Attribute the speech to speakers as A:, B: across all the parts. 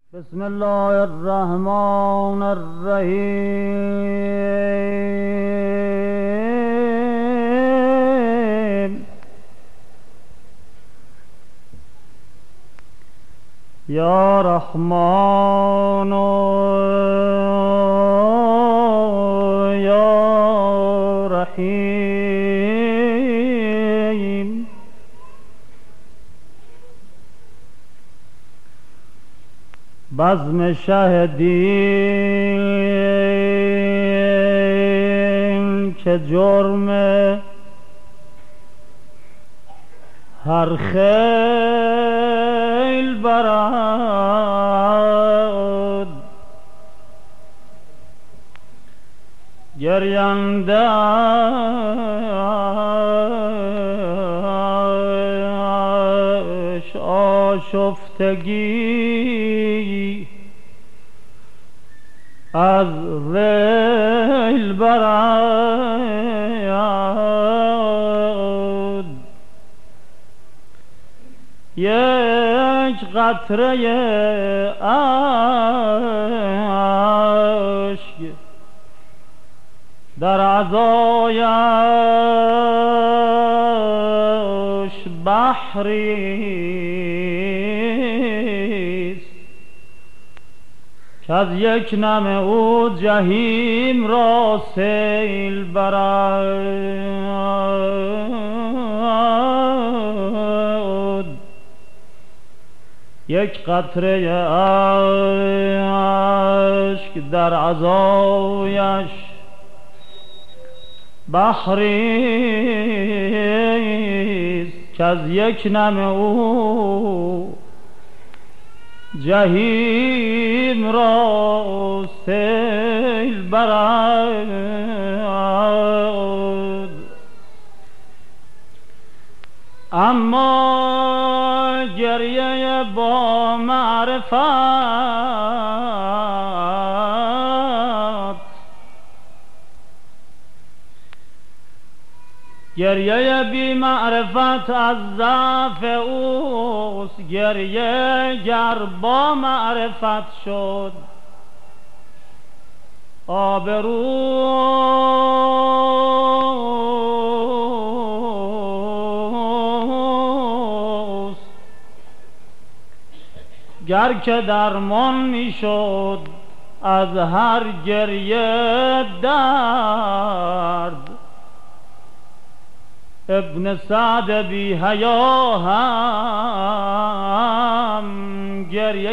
A: بسم الله الرحمن الرحیم. یا رحمان یا رحیم. بزم شهدین که جرم هر خیل برد، گرینده آشفتگی از ویل برد. یک قطره اشک در عزایش بحریست که از یک نم او جهیم را سیل برد. یک قطره اشک در عزایش بحریست که از یک نم او جهیم را سیل برد. اما گریه با معرفت، گریه بی معرفت از ضعف اوست. گریه گر با معرفت شد آبروست. گر که درمان میشد از هر گریه درد، ابن سعد بی حیا هم گریه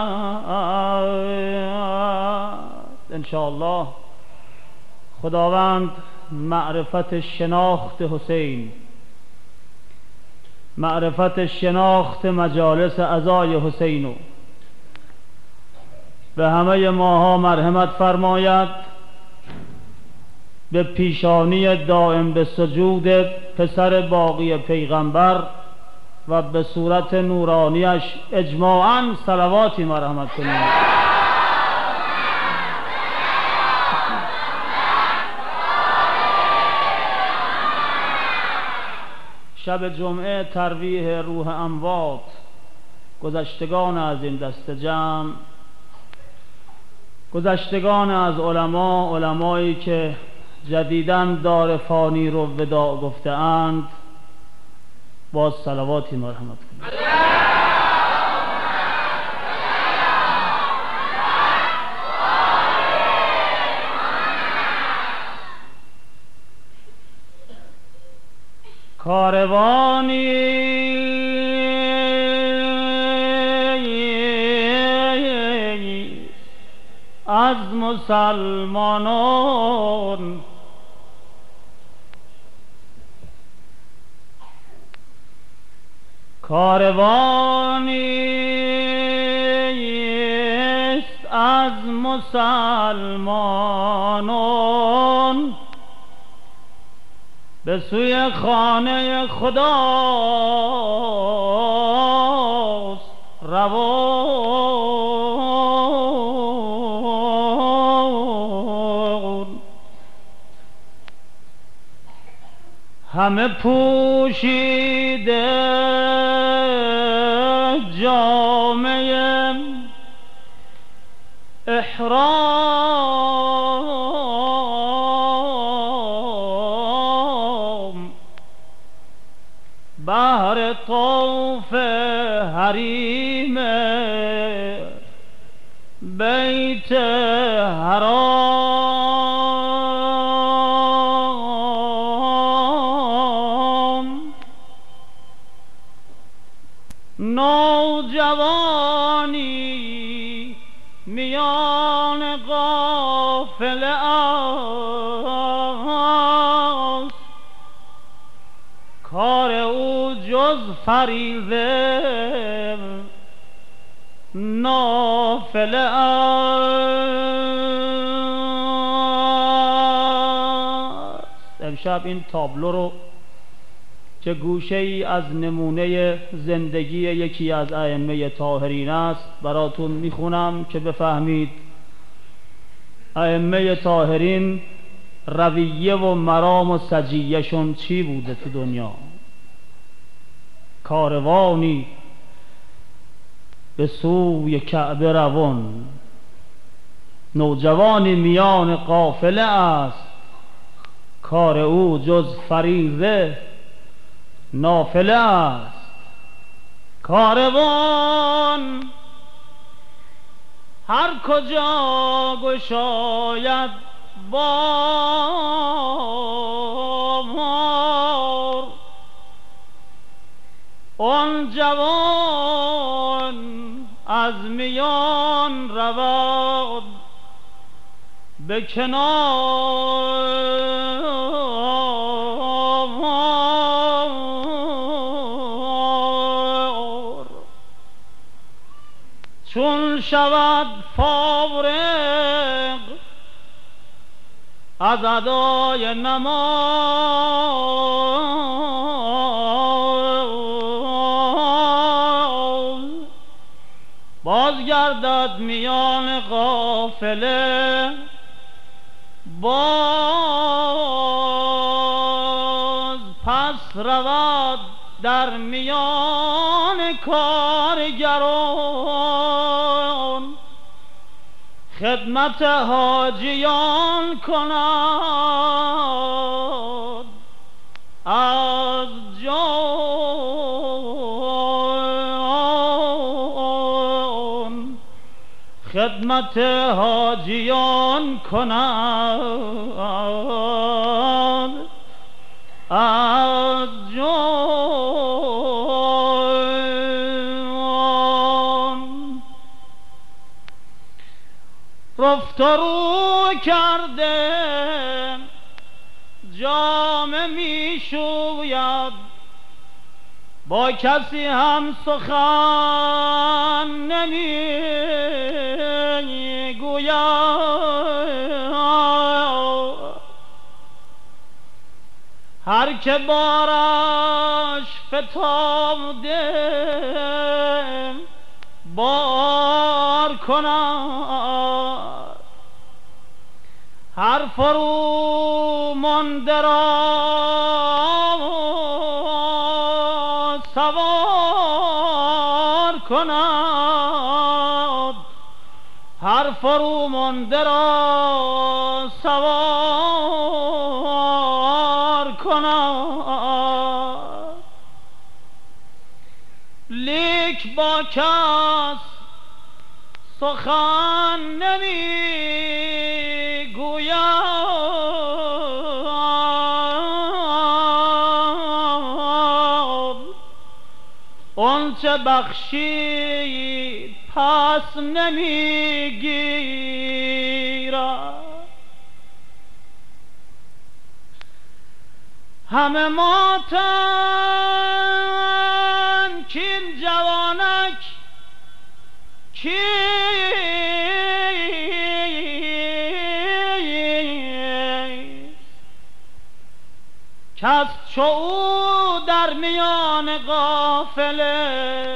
A: کرد. انشاءالله خداوند معرفت شناخت حسین، معرفت شناخت مجالس عزای حسینو به همه ماها مرحمت فرماید. به پیشانی دائم به سجود پسر باقی پیغمبر و به صورت نورانیش اجماعاً صلواتی مرحمت کنید. شب جمعه ترویح روح اموات گذشتگان از این دست جمع، گذشتگان از علمایی که جدیداً دار فانی رو وداع گفته اند، باز صلواتی مرحمت کنید. کاروانی از مسلمانان کاروانی است از مسلمانان به سوی خانه خداست روان. همه پوشیده جامه احرام بهر طوف حریم بیت حرام نوجوانی میان قافله است کار او جز فریضه نافله است. امشب این تابلو رو که گوشه ای از نمونه زندگی یکی از ائمه طاهرین است براتون میخونم که بفهمید ائمه طاهرین رویه و مرام و سجیهشون چی بوده تو دنیا. کاروانی به سوی کعبه روان، نوجوانی میان قافله است کار او جز فریضه نافله است. کاروان هر کجا گشاید بار آن جوان از میان رود به کنار. چون شود فارغ از ادای نماز بازگردد میان قافله باز پس رود در میان کارگران خدمت حاجیان کند از جان خدمت حاجیان کند از جان. رفت و رو کرده جامه می شوید با کسی هم سخن نمی گوید. هر که بارش فتاده بار کند هر فرو مانده را سوار کند هر فرو مانده را سوار کند. لیک با کس سخن نمی گوید آنچه بخشید پس نمی گیرد. همه ماتن کین جوانک کس چو او در میان قافله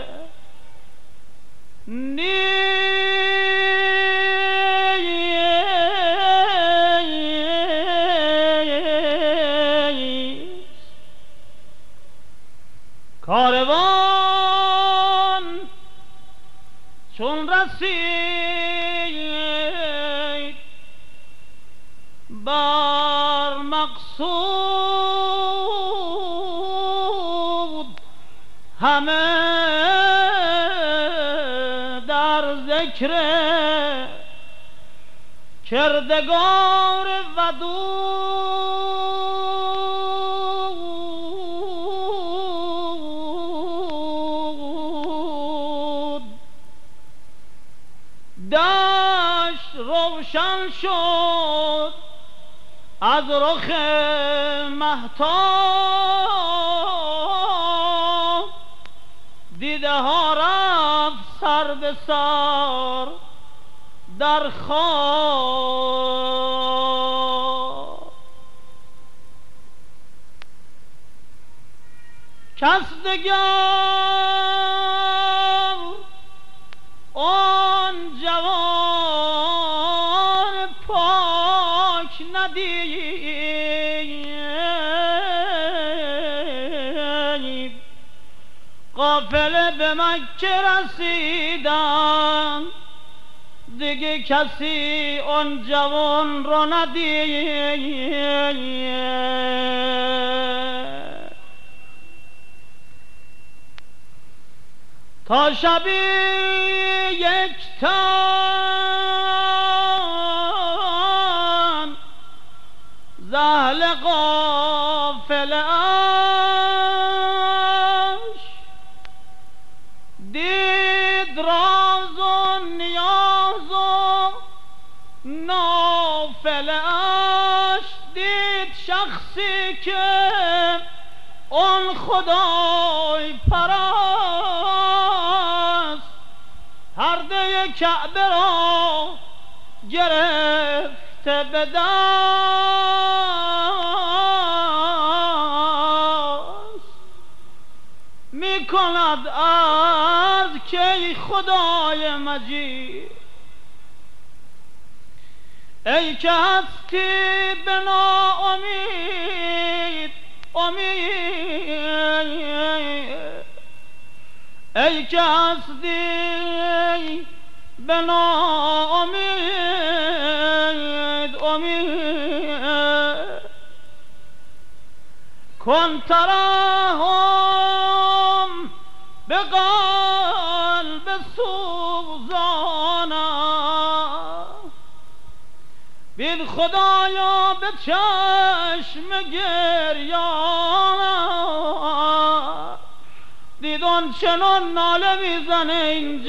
A: کاروان چون رسید بر مقصود همه در ذکر کردگار ودود دشت روشن شد از رخ مهتاب دیده ها رفت سر به سر در خواب کس دگر آن جوان پاک ندید قافله به مکه رسیدن دیگه کسی آن جوان را ندید تا شبی یک تن ز اهل قافله اش دید راز و نیاز و نافله اش دید شخصی که آن خدای پرست پرده کعبه را گرفته به دست می کند عرض که ای خدای مجید ای که هستی به ناامید ای که هستی به ناامید کن ترحم به قلب سوزانم بین خدایا به چشم گریانم دیدان چنان ناله میزنه این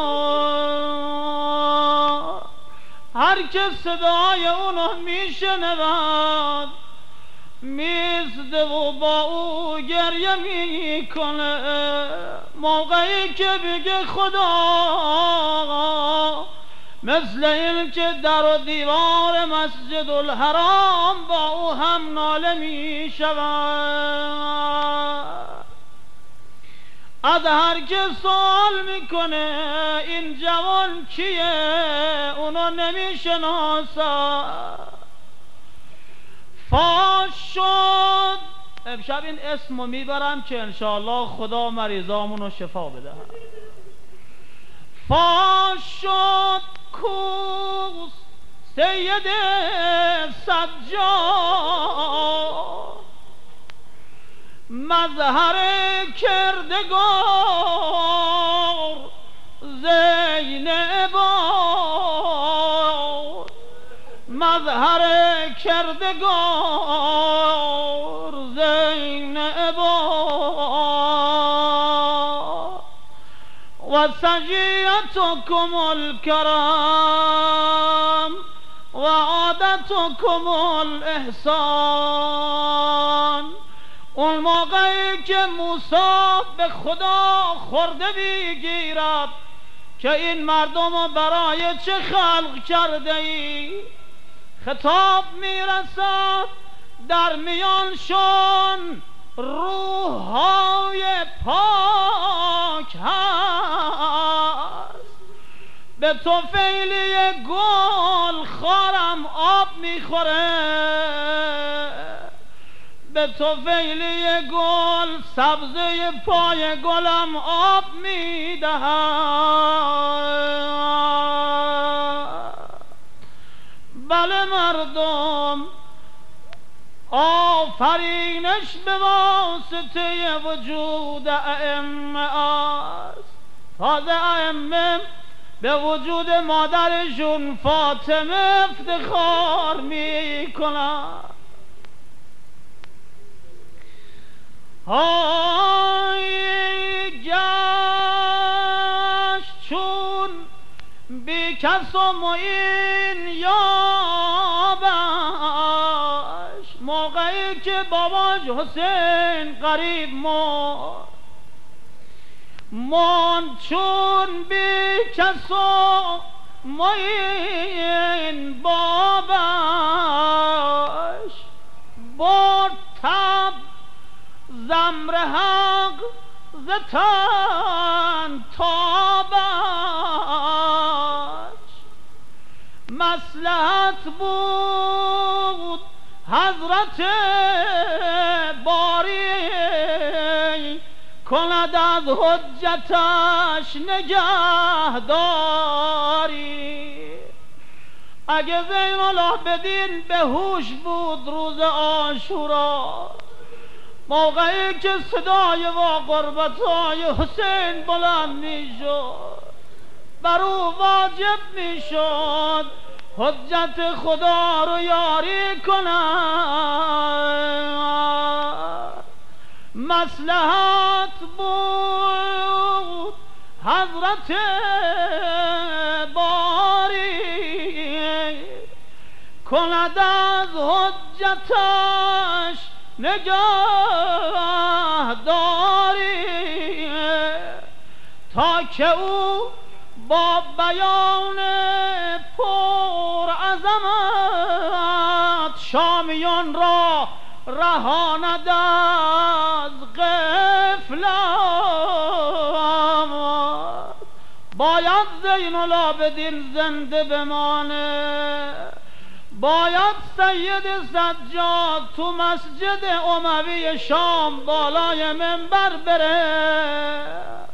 A: جوان هر که صدای اونو میشنود میزده و با او گریه میکنه موقعی که بگه خدا مثل این که در و دیوار مسجد الحرام با او هم ناله میشود از هر که سوال میکنه این جوان کیه اونو نمیشناسه فاش شد امشب این اسمو میبرم که انشاءالله خدا مریضامونو شفا بده فاش شد کوس سید سجاد مظهر کردگار زینب مظهر کردگار زینب و سجیتکم الکرم و عادتکم الاحسان اون موقعی که موسی به خدا خورده میگیرد که این مردم رو برای چه خلق کرده ای خطاب میرسد در میانشان روحهای پاک هست به طفیلی گل خارم آب میخوره به طفیلی گل سبزه پای گلم آب میدهد بله مردم آفرینش به واسطه وجود ائمه است. تازه ائمه به وجود مادرشون فاطمه افتخار می کنند. گشت چون بی کس و معین یابش، موقعی که باباش حسین قریب ماند چون بی کس و معین بابش، برد تب زمر حق ز تن تابش. مصلحت بود حضرت باری کند از حجتش نگهداری. اگه زین العابدین به هوش بود روز عاشورا، موقعی که صدای و قربتای حسین بلند می شد، بر او واجب می شد حجت خدا رو یاری کند. مصلحت بود حضرت باری کند از حجتش نگهداری، تا که او با بیان پر عظمت شامیان را رهاند از غفلت. باید زین العابدین زنده بمانه، باید سید سجاد تو مسجد اموی شام بالای منبر بره،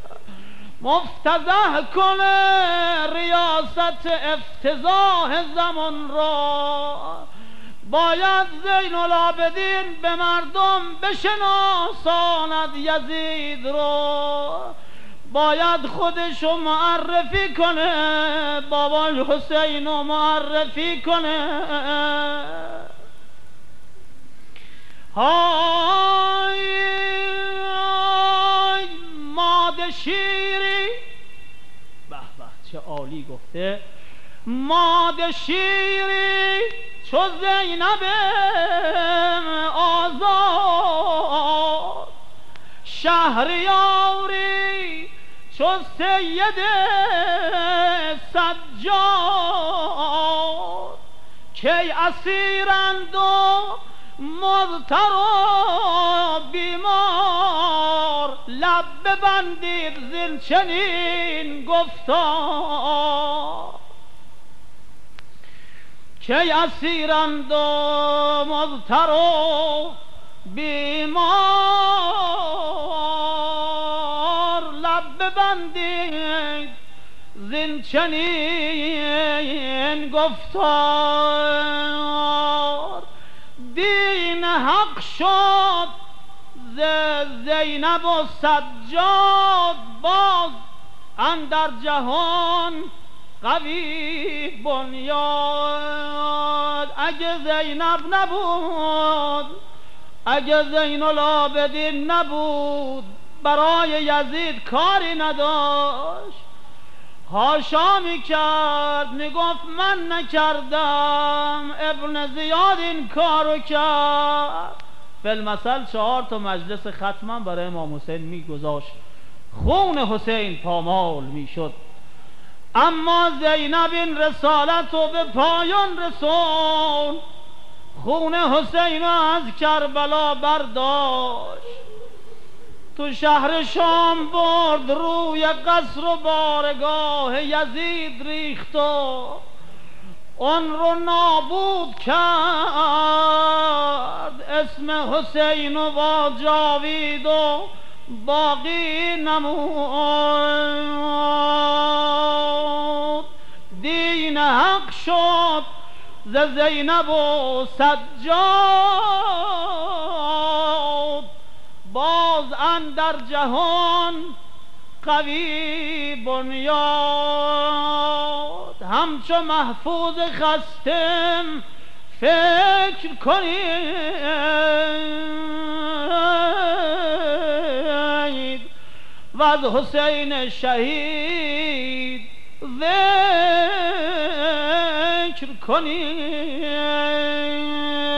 A: مفتضح کنه ریاست افتضاح زمان را. باید زین العابدین به مردم بشناساند یزید رو، باید خودشو معرفی کنه، بابای حسینو معرفی کنه. های ماده شیری، به به چه عالی گفته، ماده شیری چو زینب آزاد، شهریاری چو سید سجاد، کی اسیرند و مضطر و بیمار، لب ببندید زین چنین گفتار. کی اسیرند و مضطر و بیمار، لب ببندید زین چنین گفتار. دین حق شد ز زینب و سجاد، باز اندر جهان قوی بنیاد. اگه زینب نبود، اگه زین العابدین نبود، برای یزید کاری نداشت. حاشا میکرد، میگفت من نکردم، ابن زیاد این کارو کرد. فی‌المثل 4 تا مجلس ختمم برای امام حسین میگذاشت، خون حسین پامال میشد. اما زینب این رسالت رو به پایان رسون، خون حسین از کربلا برداشت، تو شهر شام برد، روی قصر و بارگاه یزید ریخت و اون رو نابود کرد. اسم حسین و با جاوید و باقی نمود. دین حق شد ز زینب و سجاد باز اندر جهان قوی بنیاد همچو محفوظ خستم فکر کنید و از حسین شهید ذکر کنید.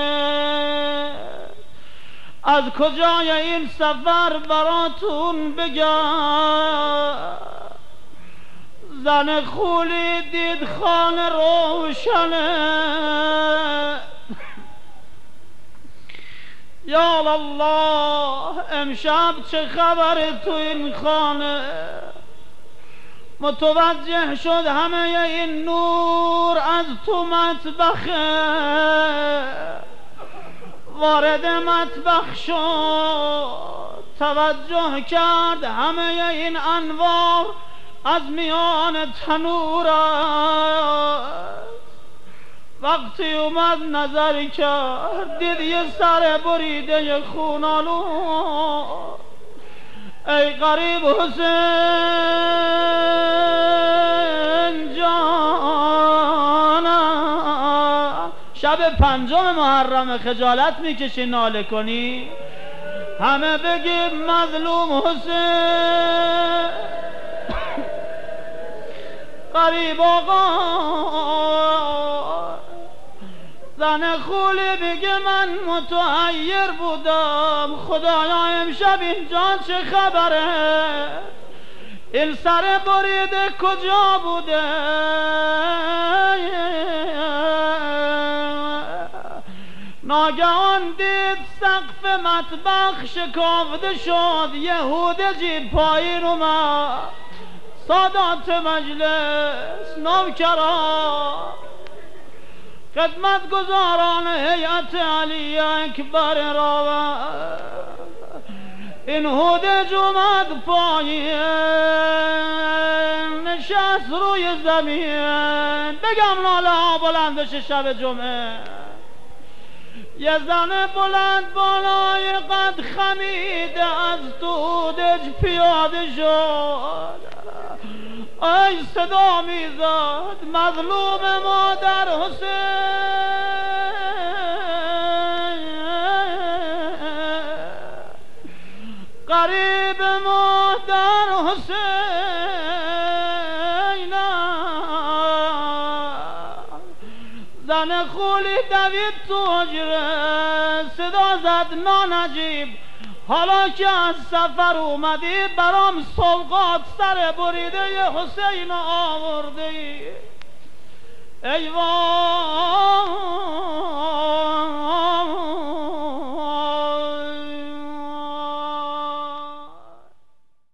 A: از کجای این سفر براتون بگم زن خولی دید خانه روشنه یا الله امشب چه خبر تو این خانه متوجه شد همه این نور از تو مطبخه وارد مطبخ شد توجه کرد همه این انوار از میان تنور است وقتی اومد نظر کرد دید یه سر بریده خونالود ای غریب حسین جانم شب 5 محرم خجالت میکشی ناله کنی همه بگیم مظلوم حسین غریب آقا زن خولی میگه من متحیر بودم خدایا امشب اینجا چه خبره این سر بریده کجا بوده ناگهان دید سقف مطبخ شکافته شد یهوده جید پایین اومد سادات مجلس نوکران خدمتگزاران هیئت علی اکبر را این هودج اومد پایین نشست روی زمین بگم ناله ها بلند بشه شب جمعه یه زن بلند بالای قد خمیده از تو هودج پیاده شد ای صدا میزد مظلوم مادر حسین غریب مادر حسین زن خولی دوید تو حجره صدا زد نانجیب حالا که از سفر اومدی برام سوغات سر بریده حسین آورده ای وای